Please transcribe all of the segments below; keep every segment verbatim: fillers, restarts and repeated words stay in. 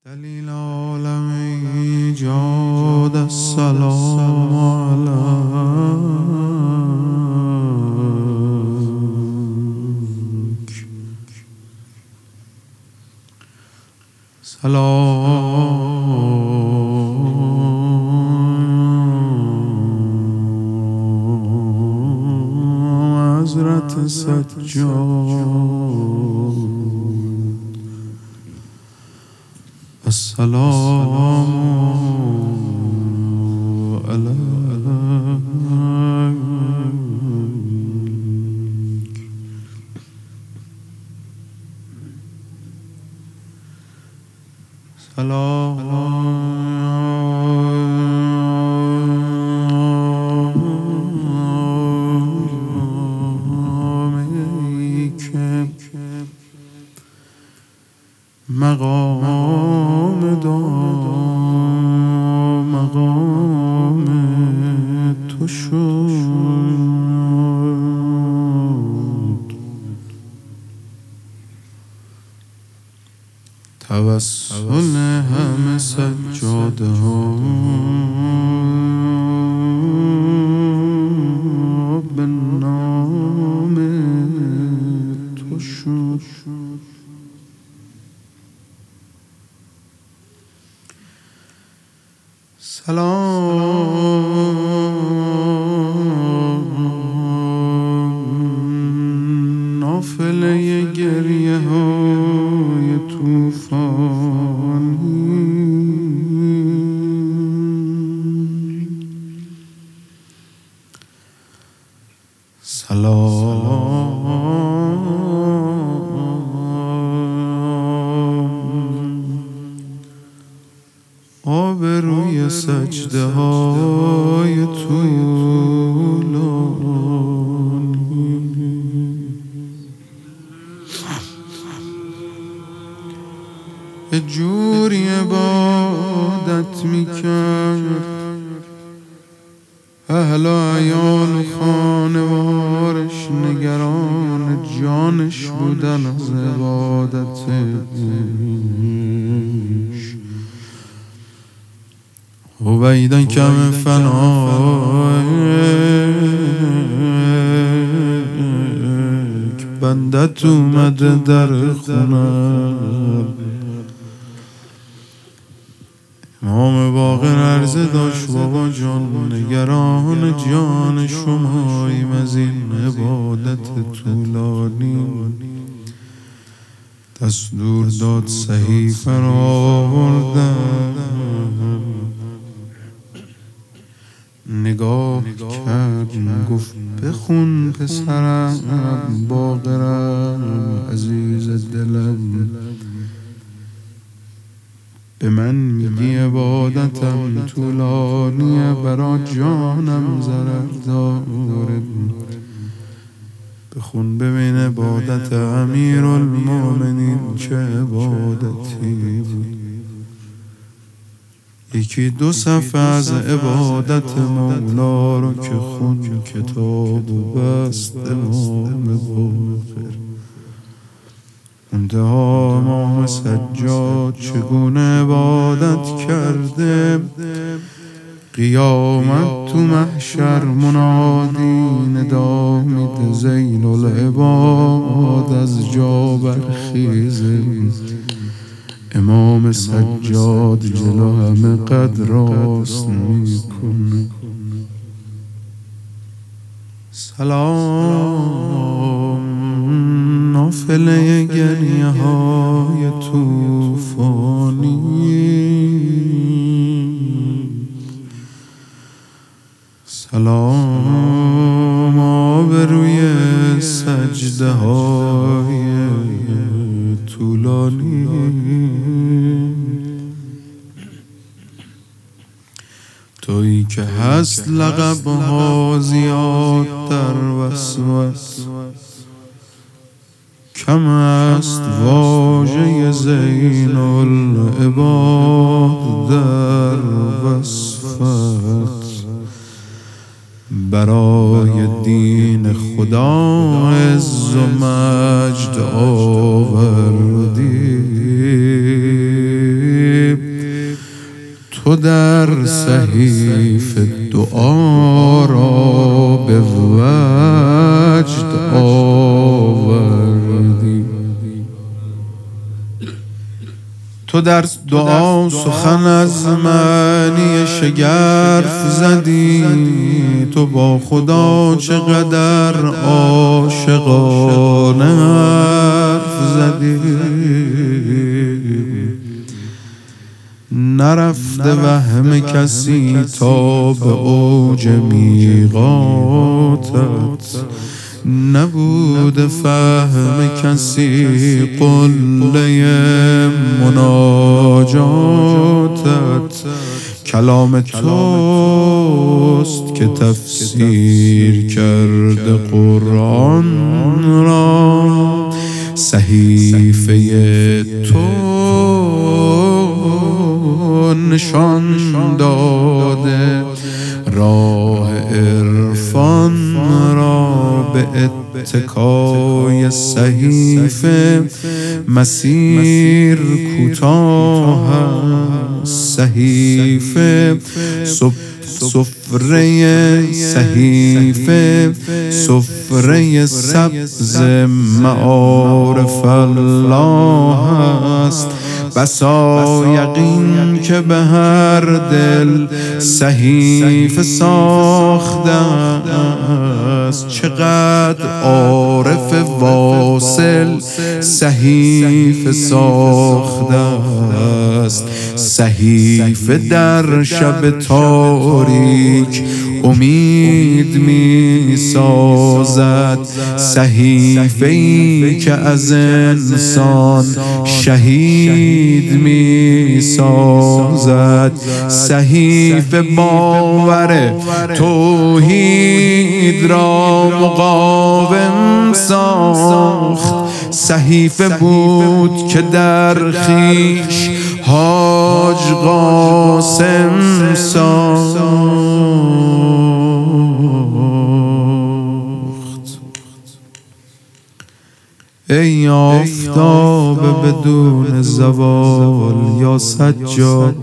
دلیل عالم ایجاد السلام علیک. سلام حضرت سجاد. السلام علیک. سلام علیکم. مقام دام مقام تو شد، توسل همه سجاده ها به نام تو شد. سلام نافله گریه های توفانی. آبروی سجده های طولانی. یه جوری عبادت میکرد اهل و عیال و خانوارش نگران جانش بودن از عبادتش. هویدا کم فنایک بندت اومده در خونم. امام باقر عرضه داشت بابا جان نگران جان شماییم از این عبادت طولانی. دستور داد صحیفه را آوردم، نگاه کرد گفت بخون پسرم باقرم عزیز دلم. به من میگی عبادتم طولانیه برا جانم ضرر داره. بخون ببین عبادت امیرالمومنین چه عبادتی بود. یکی دو صفحه از عبادت مولا رو که خون کتاب و بست امام باقر. منتها امام سجاد چگونه عبادت کرده. قیامت تو محشر منادی ندا میده زین العباد از جا برخیزه. امام سجاد جلو همه قد راست میکنه. سلام نافله گریه های توفانی. سلام آبروی سجده های طولانی. تویی که هست لقب ها زیاد در وسوس، کم است واژه زین العباد در وصفت. برای دین خدا عز و مجد آوردی. تو در صحیف دعا را به وجد آوردی. تو در دعا سخن از معنی شگرف زدی. تو با خدا چقدر عاشقانه حرف زدی. نرفته وهم کسی تا به اوج میقاتت. نبود فهم کسی قله مناجاتت. کلام توست که تفسیر کرده قرآن را. صحیفه تو نشان داده راه عرفان را. به اتکای صحیفه مسیر کوتاه است. صحیفه سفره صحیفه سفره سبز معارف الله است. بسا یقین که به هر دل صحیفه ساخته است. چقدر عارف واصل صحیفه ساخته است. صحیفه در شب تاریک امید می سازد. صحیفه ای که از انسان شهید می سازد. صحیفه باور توحید را مقاوم ساخت. صحیفه بود که در خویش حاج قاسم ساخت. ای آفتاب بدون زوال یا سجاد،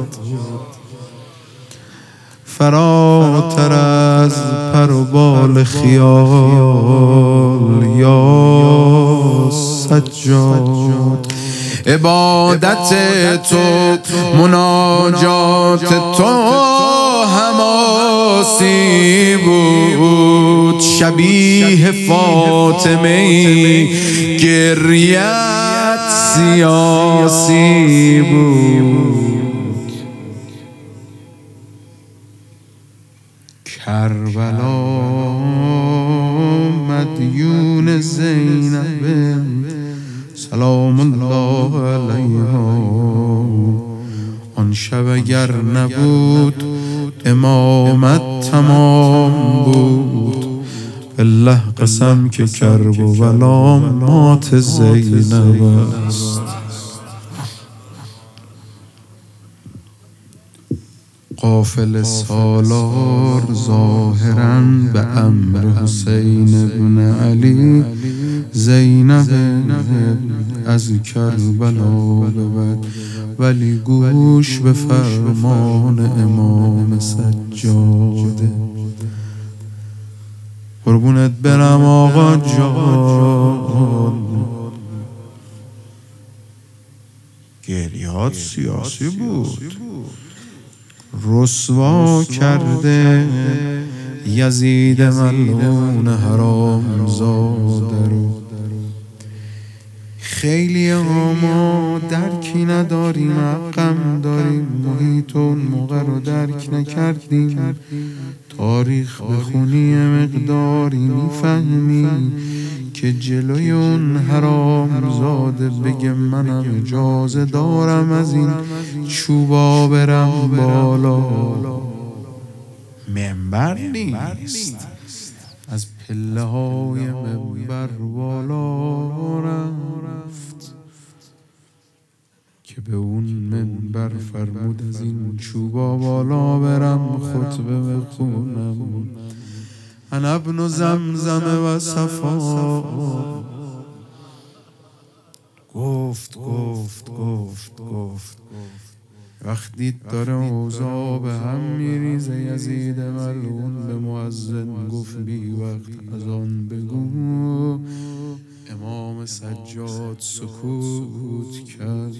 فراتر از پر و بال خیال یا سجاد. عبادت تو مناجات تو حماسی بود. شبیه فاطمه گریت سیاسی بود. کربلا مدیون زینب سلام الله علیها. آن شب اگر نبود امامت تمام بود. بالله قسم که کرب و بلا مات زینب است. قافل سالار ظاهراً به امر حسین ابن علی زینب از کربلا ببد، ولی گوش به فرمان امام سجاده. قربونت برم آقا جان، گریهات سیاسی بود. رسوا کرده یزید ملعون حرام زاده رو. خیلی ما درکی نداریم، غم داریم، محیط اون موقع رو درک نکردیم. تاریخ بخونی مقداری میفهمی که جلوی اون حرام زاده بگه منم اجازه دارم از این چوبا برم بالا. منبر نیست، از پله های منبر بالا رفت که به اون منبر فرمود از این چوبا بالا برم خطبه بخونم. انا ابن زمزم و صفا. گفت گفت گفت گفت وقتی داره اوضاع به هم میریزه یزید ملعون به مؤذن گفت بی وقت از آن بگو. امام سجاد سکوت کرد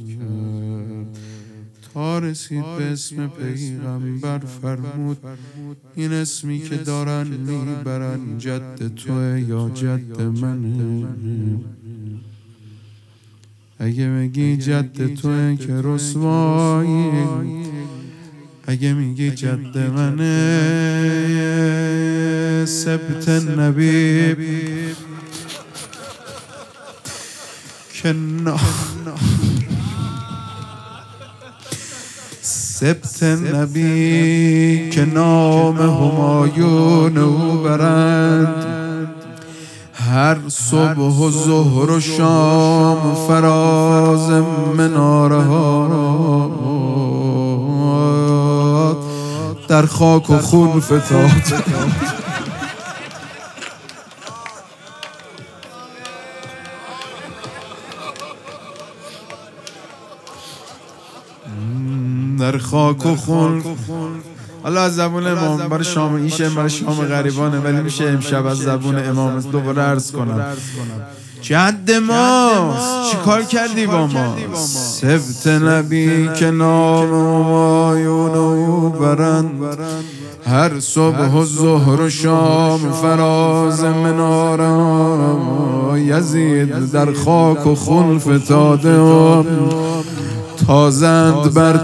تا رسید به اسم پیغمبر فرمود این اسمی که دارن میبرن جد توه یا جد منه؟ اگه میگی جد توه که رسوایی، اگه میگی جد منه سبت نبی که نه سبت نبی که نام همایون او برند. هر صبح و ظهر و شام فراز مناره ها در خاک و خون فتاد. در خاک و خون. حالا از زبون امام برای شام ایشه برای شام غریبانه، ولی میشه امشب از زبون امام دوباره عرض کنم. جد ماست، چی کار کردی با ما؟ سبت نبی که نام همایون او برند. هر صبح و ظهر و شام فراز مناره یزید در خاک و خون فتاده تازند بر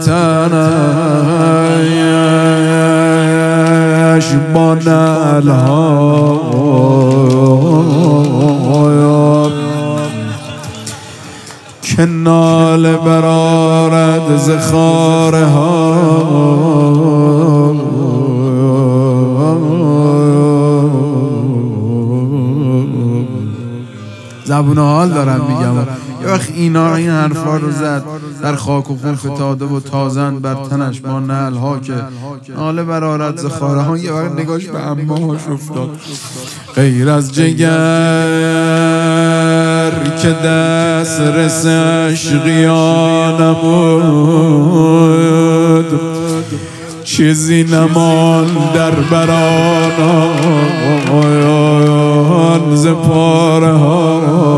تنش با نعلها که ناله برآرد ز خاره ها. زبون حال دارم میگم. یه وقت اینا این حرفا رو زد در خاک و خون فتاده و تازند بر تنش با نعل ها که ناله برآرد ز خاره ها. یه وقت نگاش به عمهاش افتاد. غیر از جگر که دست رس عشقیا نمود چیزی نمان در برانان ز پاره ها.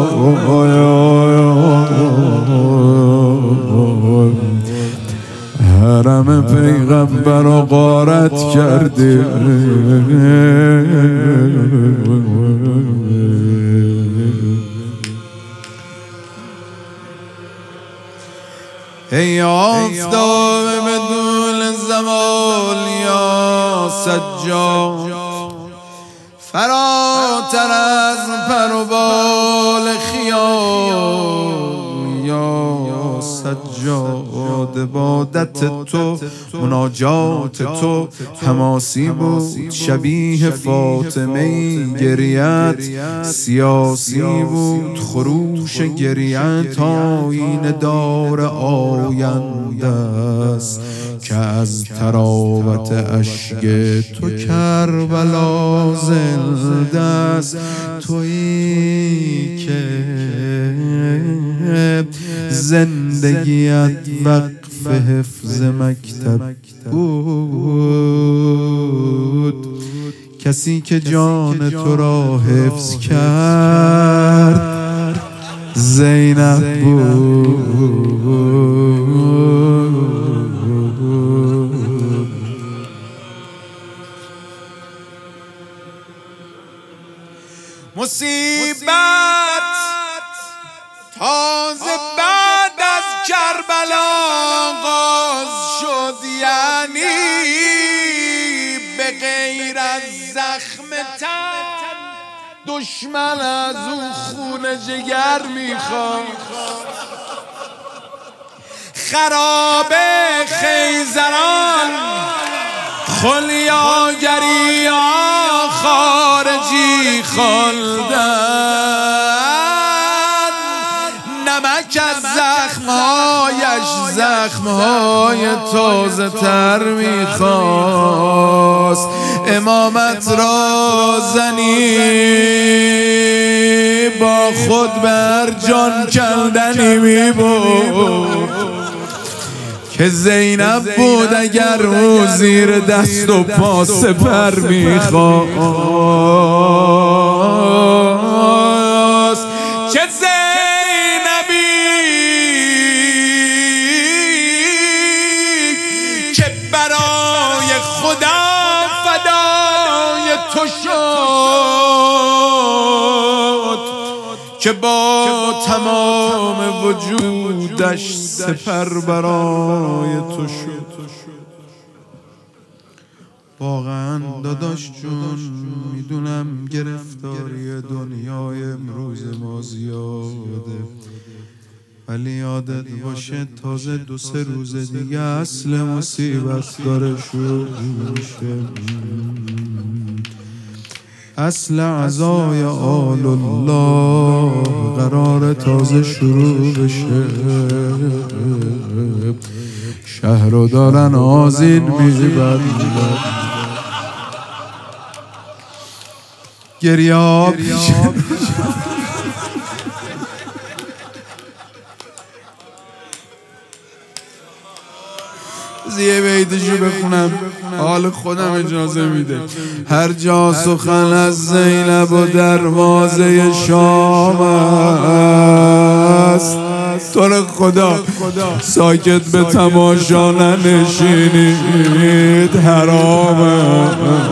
حرم پیغمبر را غارت کرده ای آفتاب بدون زوال یا سجاد فراتر از پر و بال خیال یا سجاد. عبادت تو مناجات تو حماسی بود شبیه فاطمه گریت سیاسی بود خروش گریت آینه دار آینده است که از تراوت اشک تو کربلا زنده است. تویی که زندگیت وقف حفظ مکتب بود کسی که جان تو را حفظ کرد زینب بود. مصیبت تازه بعد از کربلا آغاز شد، یعنی به غیر از زخم تن دشمن از او خون جگر میخواد. خراب خیزران خلیاگری خارجی خواندن، نمک از زخمهایش زخمهای تازه تر میخواست. امامت را زنی با خود بر جان کندنی میبود که زینب بود اگر او زیر دست و پا سپر میخواست. چه زینبی که برای خدا فدای تو شد، که با تمام وجودش سپر برای تو شد. واقعا داداش جون میدونم گرفتاری دنیای امروز ما زیاده، ولی یادت باشه تازه دو سه روز دیگه اصل مصیبت داره شروع میشه. اصل عزای آل الله قرار تازه شروع بشه. شهر رو دارن آذین میبرن، گریه پیش یه بیتشو بخونم، حال خودم اجازه میده. هر جا سخن از زینب و دروازه شام است، تو رو خدا ساکت به تماشا ننشینید، حرامه.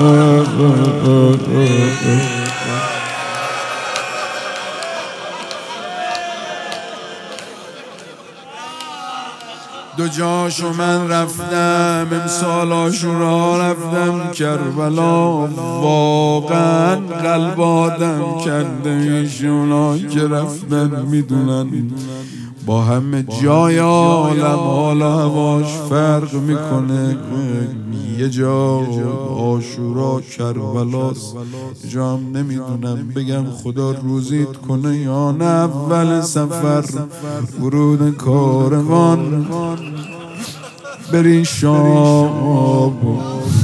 دو جاشو من رفتم امسال عاشورا، رفتم کربلا، واقعا قلب آدم کنده ایشونا که رفتن میدونن با همه جای عالم حال هواش فرق میکنه. یه جا عاشورا کربلاست، جا هم نمیدونم بگم خدا روزیت کنه یا نه. اول سفر ورود کاروان بری شام،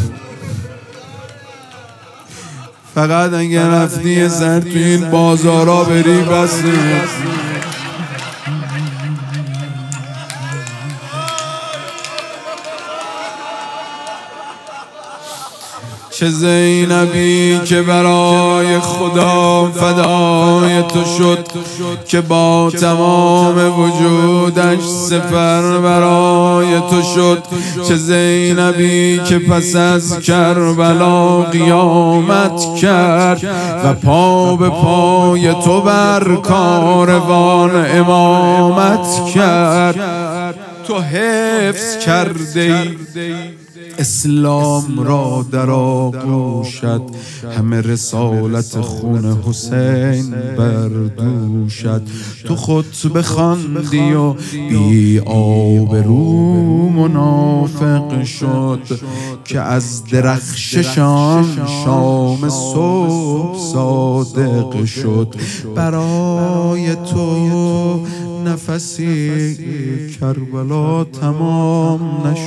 فقط اگر رفتی یه سر تو این بازارا بری بس. چه زینبی که برای خدا فدای تو شد، که با تمام وجودش سپر برای تو شد. چه زینبی که پس از کربلا قیامت کرد و پا به پای تو بر کاروان امامت کرد. تو حفظ کرده اسلام را در آغوشت، همه رسالت خون حسین بر دوشت. تو خطبه خواندی و بی آبرو منافق شد، که از درخششان شام صبح صادق شد. برای تو نفسی کربلا تمام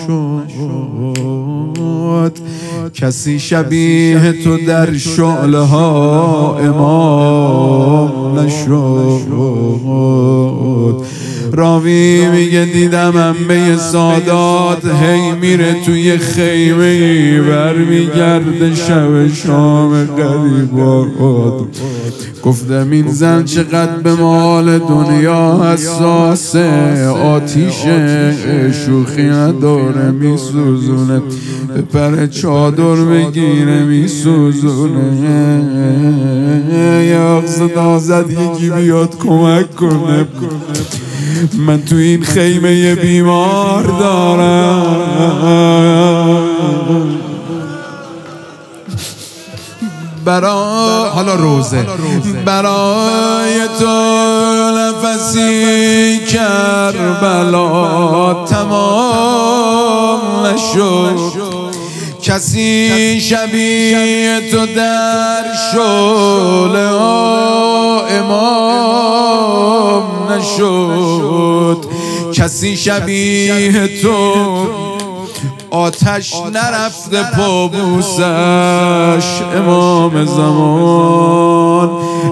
نشد، کسی شبیه تو در شعله ها امام نشد. راوی میگه دیدم انبه سادات هی میره توی خیمه ای برمیگرده شب شام غریبات. گفتم این زن چقدر به مال دنیا حساسه، آتیش شوخی نداره میسوزونه، به پر چادر بگیره میسوزونه. یا صدا زد یکی بیاد کمک کنه، من تو این خیمه بیمار دارم. برای حالا روزه برای تو نفسی کربلا تمام نشد، کسی شبیه تو در شعله امام نشد. کسی شبیه تو آتش نرفته پابوسش، امام زمان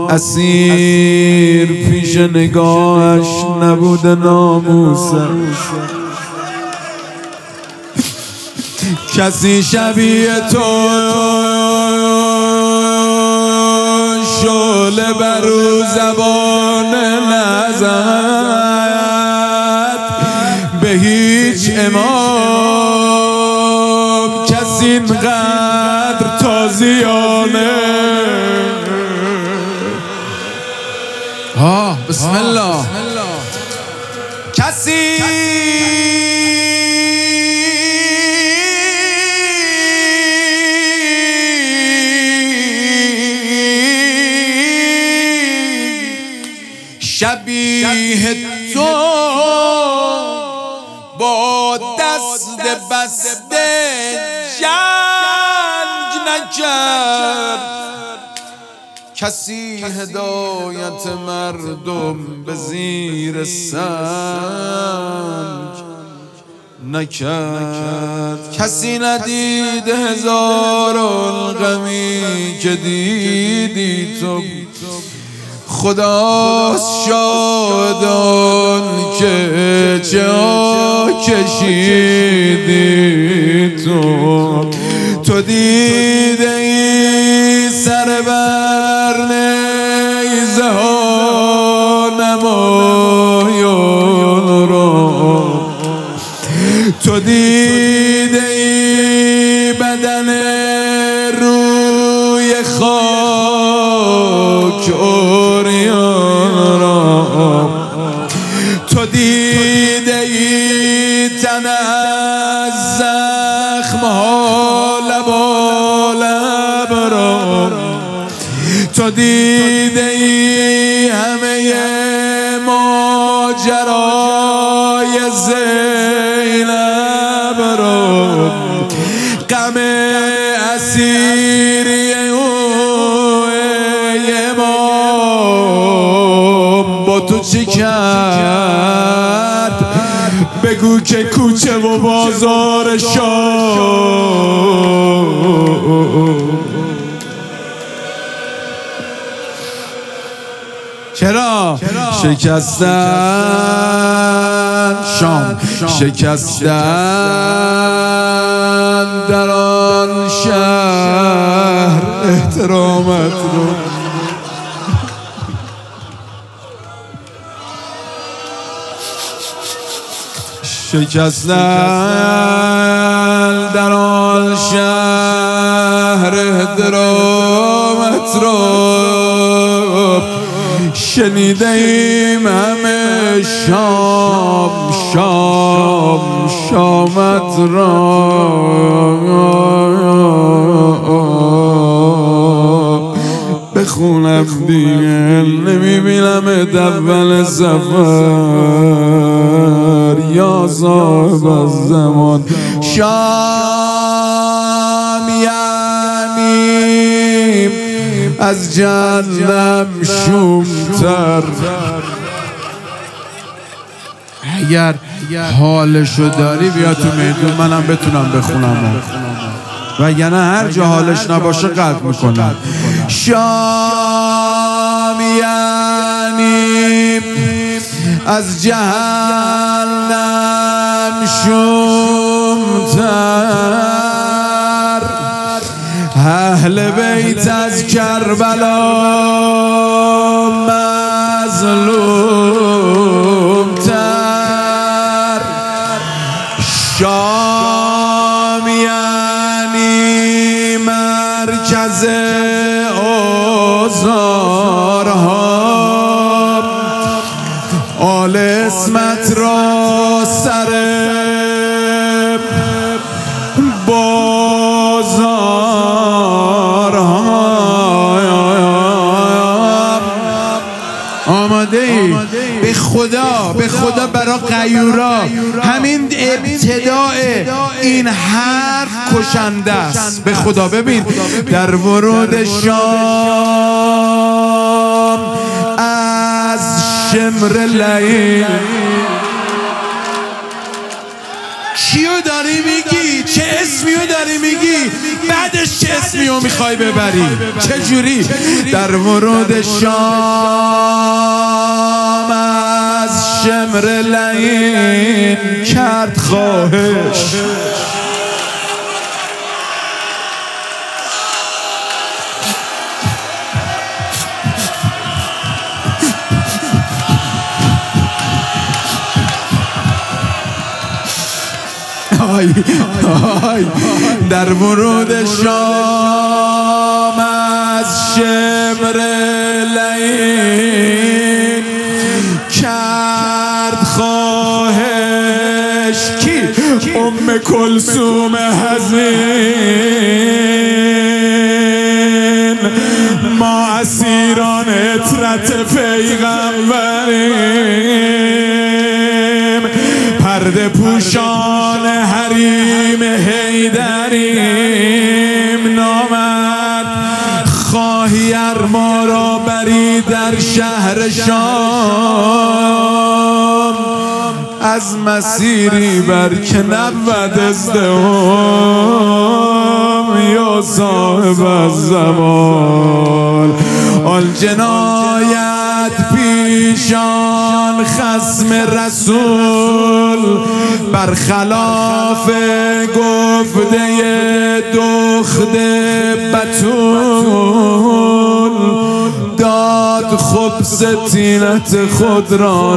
اسیر پیش نگاهش نبوده ناموسش. کسی شبیه تو شعله بر او زبان نزد به هیچ امام کسی اینقدر تازیانه. ها بسم الله. کسی شبیه تو با دست بسته جنگ نکرد، کسی هدایت مردم به زیر سنگ نکرد. کسی ندید هزاران غمی که دیدی تو، خداست شادان که چه کشیدی تو. تو دیده ای سر بر نیزه ها نمایان را، تو دیده ای بدن روی خاک اوریان را، تو دیده ای تن از زخمها لبالب را، تو دیده ای همه ماجرای زینب را، غم اسیری او امام با تو چی کرد؟ بگو که کوچه و بازار شام. چرا؟ شکستن شام، شکستن در آن شهر احترامت رو. شکستن در آن شهر احترامت رو، شنیده ایم همه شام شام شامت را. بخونم دیگه نمیبینم اول سفر یا صاحب الزمان. شام یعنی از جهنم شومتر. اگر حالشو داری بیا تو میدون منم بتونم بخونم، و یعنی هر جا حالش نباشه قطع میکنم. شام یعنی از جهنم شومتر، اهل بیت از کربلا مظلوم تر. شام یعنی مرکز آزارها، آل اسمت را سر به خدا به خدا برا غیورا همین ابتداء این حرف کشنده است. به خدا ببین در ورود شام از شمر لعین کیو داری میگی؟ چه اسمیو داری میگی؟ بعدش چه اسمیو میخوای ببری؟ چه جوری؟ در ورود شام از شمر لعین کرد خواهش، آی آی در ورود شام از شمر لعین کرد خواهش کی ام کلثوم حزین ما اسیران عطرت پیغمبریم پرده پوشان حریم حیدریم نامرد خواهی ار ما را بری در شهر شام از مسیری بر که نبود ازدحام یا صاحب الزمان آن جنایت پیشان خصم رسول برخلاف گفته دخت بتول داد خبز طینت خود را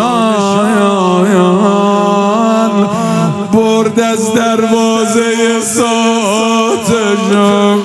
نشان برد از دروازه ساتشان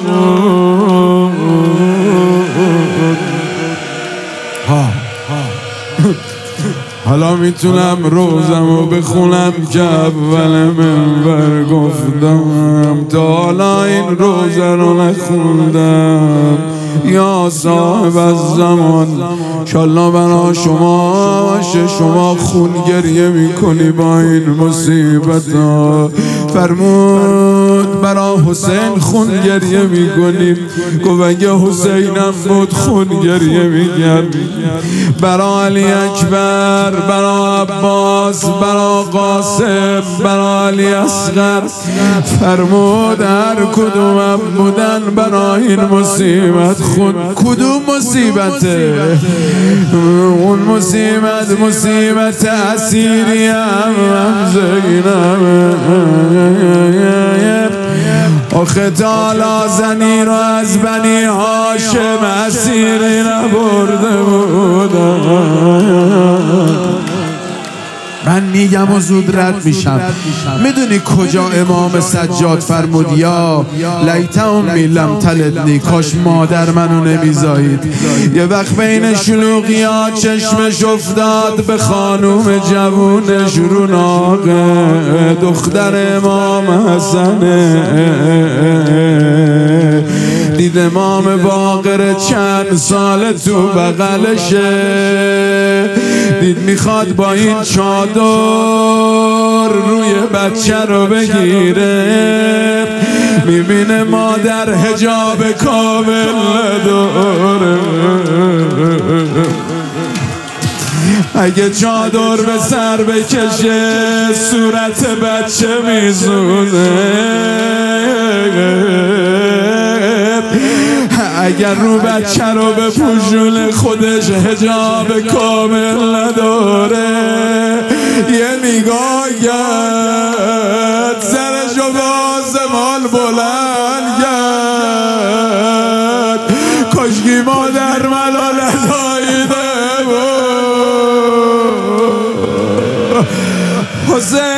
حالا میتونم روزمو بخونم که اول منبر گفتم تا حالا این روزه رو نخوندم یا صاحب الزمان انشالله برا شما باشه شما خون گریه میکنی با این مصیبت ها فرمود برا حسین خون گریه میکنی گفت اگه حسینم بود خون گریه میگرد برا علی اکبر برا عباس برا قاسم برا علی اصغر فرمود هر کدومم بودن برا این مصیبت خون کدوم مصیبته اون مصیبت مصیبت اسیری هم زینب آخه تالا زنی رو از بنی هاشم اسیری نبرده بودم من میگم و زود رد میشم میدونی کجا امام سجاد فرمود یا لیت امی لم تلدنی کاش مادر منو نمیزایید یه وقت بین شلوغیات چشمش افتاد به خانوم جوونش روناقه دختر امام حسنه دید امام باقر چند سال تو بغلشه دید میخواد با این چادر روی بچه رو بگیره میبینه مادر حجاب کامل نداره اگه چادر به سر بکشه صورت بچه میزونه اگر رو بچه رو به پوشون خودش حجاب کامل نداره یه نگاه کرد سرش رو به آسمان بلند کرد کاشکی مادر منو نداییده بود حسین